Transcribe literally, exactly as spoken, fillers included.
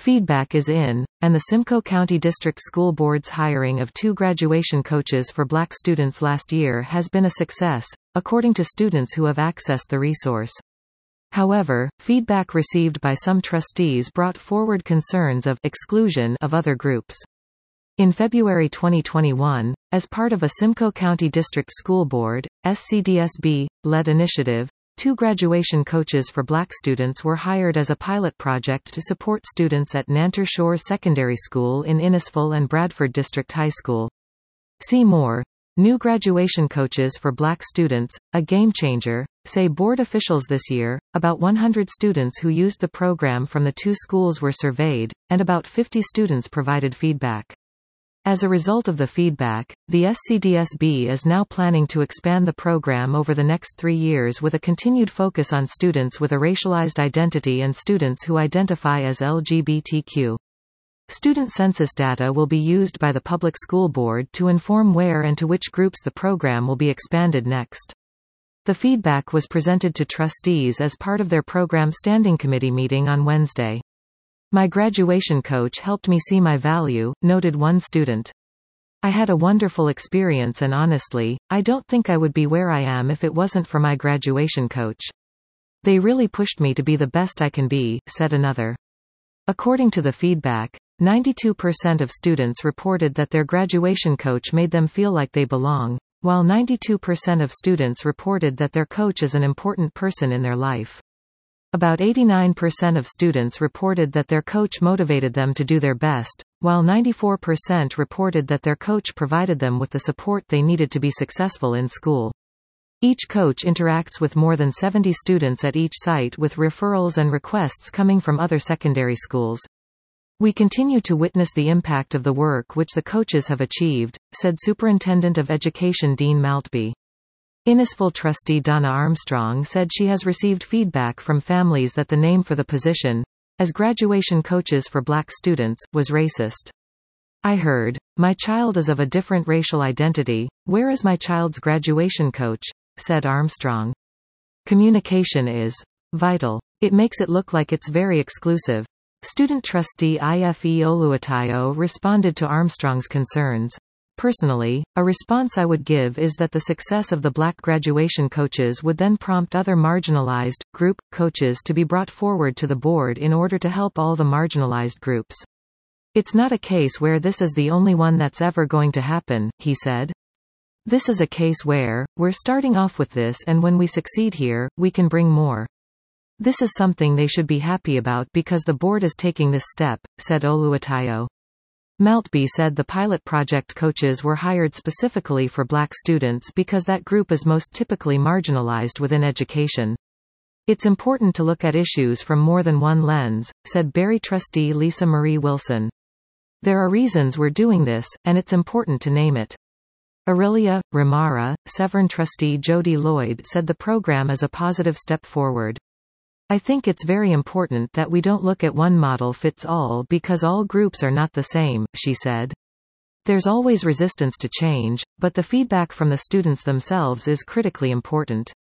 Feedback is in, and the Simcoe County District School Board's hiring of two graduation coaches for black students last year has been a success, according to students who have accessed the resource. However, feedback received by some trustees brought forward concerns of exclusion of other groups. In February twenty twenty-one, as part of a Simcoe County District School Board, S C D S B-led initiative, two graduation coaches for black students were hired as a pilot project to support students at Nanter Shores Secondary School in Innisfil and Bradford District High School. See more. New graduation coaches for black students, a game changer, say board officials this year. About one hundred students who used the program from the two schools were surveyed, and about fifty students provided feedback. As a result of the feedback, the S C D S B is now planning to expand the program over the next three years with a continued focus on students with a racialized identity and students who identify as L G B T Q. Student census data will be used by the Public School Board to inform where and to which groups the program will be expanded next. The feedback was presented to trustees as part of their program standing committee meeting on Wednesday. "My graduation coach helped me see my value," noted one student. "I had a wonderful experience and honestly, I don't think I would be where I am if it wasn't for my graduation coach. They really pushed me to be the best I can be," said another. According to the feedback, ninety-two percent of students reported that their graduation coach made them feel like they belong, while ninety-two percent of students reported that their coach is an important person in their life. About eighty-nine percent of students reported that their coach motivated them to do their best, while ninety-four percent reported that their coach provided them with the support they needed to be successful in school. Each coach interacts with more than seventy students at each site with referrals and requests coming from other secondary schools. "We continue to witness the impact of the work which the coaches have achieved," said Superintendent of Education Dean Maltby. Innisfil trustee Donna Armstrong said she has received feedback from families that the name for the position, as graduation coaches for black students, was racist. "I heard, 'My child is of a different racial identity, where is my child's graduation coach?' said Armstrong. "Communication is vital. It makes it look like it's very exclusive." Student trustee Ife Oluwatayo responded to Armstrong's concerns. "Personally, a response I would give is that the success of the black graduation coaches would then prompt other marginalized, group, coaches to be brought forward to the board in order to help all the marginalized groups. It's not a case where this is the only one that's ever going to happen," he said. "This is a case where, we're starting off with this and when we succeed here, we can bring more. This is something they should be happy about because the board is taking this step," said Oluwatayo. Maltby said the pilot project coaches were hired specifically for black students because that group is most typically marginalized within education. "It's important to look at issues from more than one lens," said Berry trustee Lisa Marie Wilson. "There are reasons we're doing this, and it's important to name it." Aurelia Ramara, Severn trustee Jody Lloyd said the program is a positive step forward. "I think it's very important that we don't look at one model fits all because all groups are not the same," she said. "There's always resistance to change, but the feedback from the students themselves is critically important."